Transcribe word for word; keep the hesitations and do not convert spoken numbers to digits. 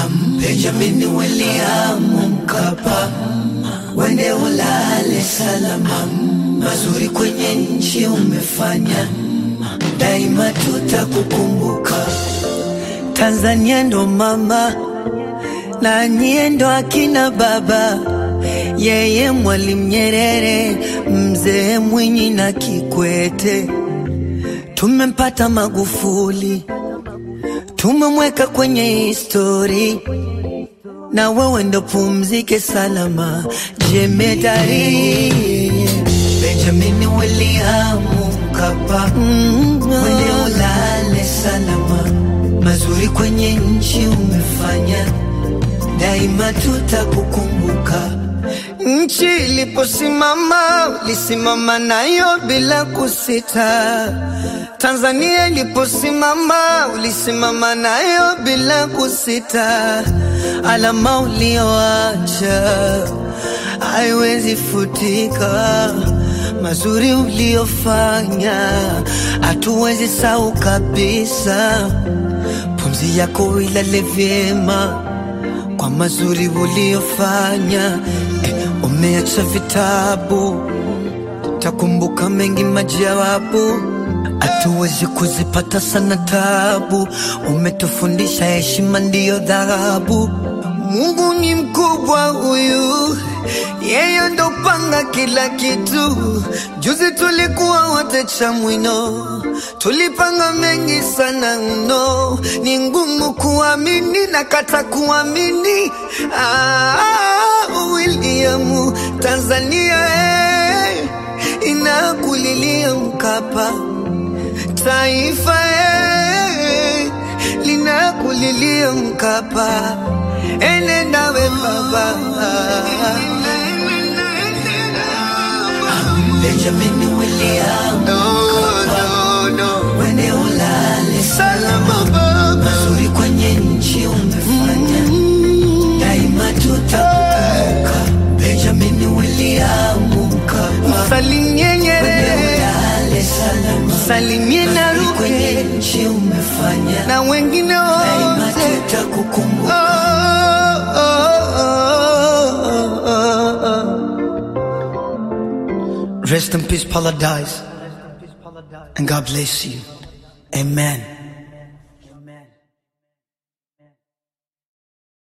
Benjamin William Mkapa, wende ulale salama. Mazuri kwenye nchi umefanya, daima tutakukumbuka. Tanzania ndo mama, na nyie ndo akina baba. Yeye Mwalimu Nyerere, Mzee Mwinyi na Kikwete. Tumempata Magufuli, tumemweka kwenye history. Na wewe ndo pumzike salama, jemedari Benjamin William Mkapa, wende ulale salama. Mazuri kwenye nchi umefanya, daima tutakukumbuka. Nchi iliposimama, ulisimama nayo bila kusita. Tanzania iliposimama, ulisimama nayo bila kusita. Alama ulioacha haiwezi futika. Mazuri uliofanya hatuwezi sahau kabisa. Pumzi yako ilale vyema kwa mazuri uliofanya. eh, Umeacha vitabu, takumbuka mengi majawabu. Hatuwezi kuzipata sana tabu. Umetufundisha heshima ndiyo dhahabu. Mungu ni mkubwa huyu, yeye ndo panga kila kitu. Juzi tulikuwa wote Chamwino, tulipanga mengi sana mno. Ni ngumu kuamini na kata kuamini. Ah, William, Tanzania eh, inakulilia Mkapa. Taifa eh, linakulilia Mkapa. Enenda we baba. Benjamin William Mkapa, no, no. Wende ulale salama baba. Mazuri kwenye nchi umefanya, daima tutakukumbuka. Benjamin William Mkapa, Salimie Nyerere, salimie Naruge, kwenye nchi umefanya, na wengine wote, daima tutakukumbuka. Oh, oh, oh, oh, oh. Rest in peace, Paradise, and God bless you. Amen.